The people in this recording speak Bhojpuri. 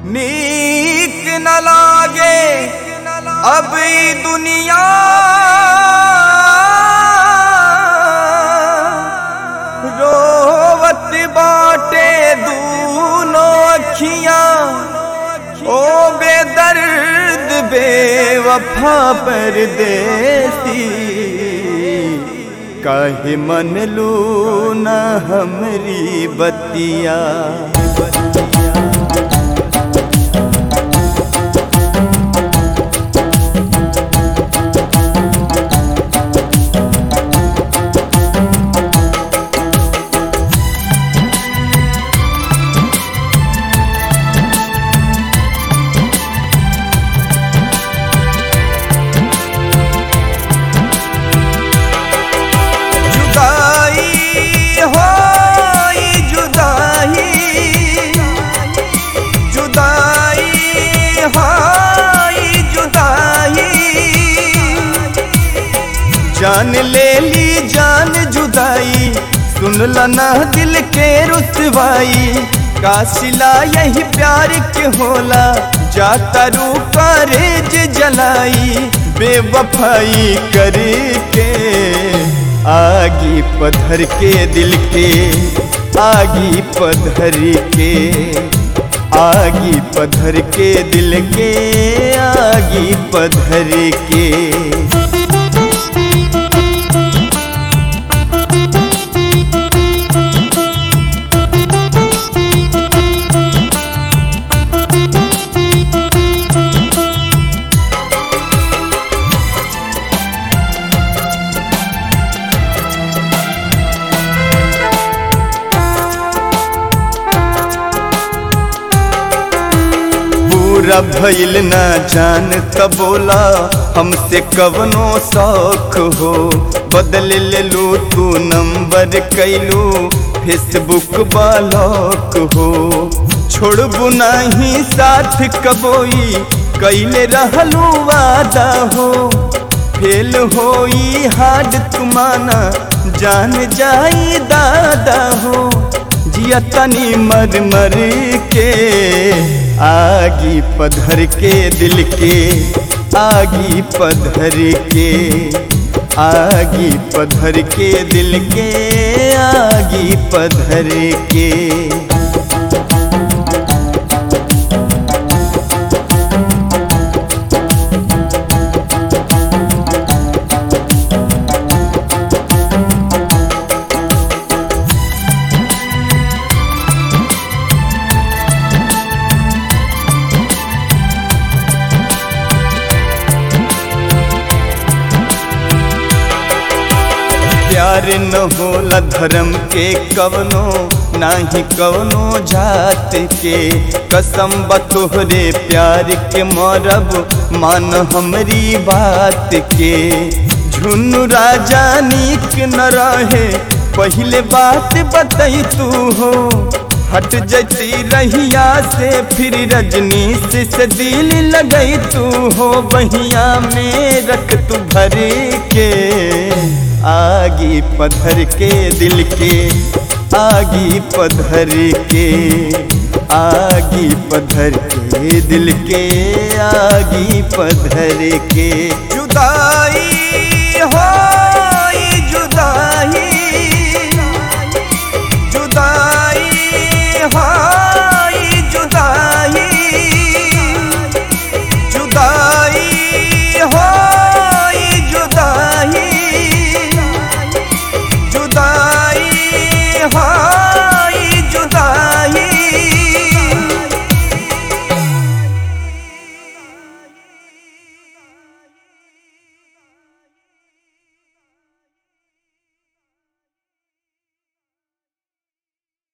नीक न लागे अब ई दुनिया रोवत बाटे दूनो अखियां ओ बेदर्द बेवफा परदेसी काहे मन लू न हमरी बतिया। जान ले ली जान जुदाई सुन लना दिल के रुसवाई कासिला यही प्यार के होला जाता रू करेज जलाई बेवफाई करके आगी पधर के दिल के आगी पधर के आगी पधर के दिल के आगी पधर के। पूरा भइल ना जान तबोला हमसे कवनो शौक हो बदल ले लू तू नंबर कैलू फेसबुक ब्लॉक हो छोड़बू नहीं साथ कबोई कैले रहलू वादा हो फेल होई हाड तुमाना जान जाई दादा हो जिया तनी मर मर के आगी पधर के दिल के आगी पधर के आगी पधर के दिल के आगी पधर के। प्यार न होला धर्म के कवनो नाही कवनो जात के कसम बतोहरे प्यार के मरब मान हमरी बात के झुन्नू राजा नीक न रहे पहले बात बतई तू हो हट जती रहिया से फिर रजनीश से दिल लगई तू हो बहिया में रख तू भर के आगी पधर के दिल के आगी पधर के आगी पधर के दिल के आगी पधर के। जुदाई हो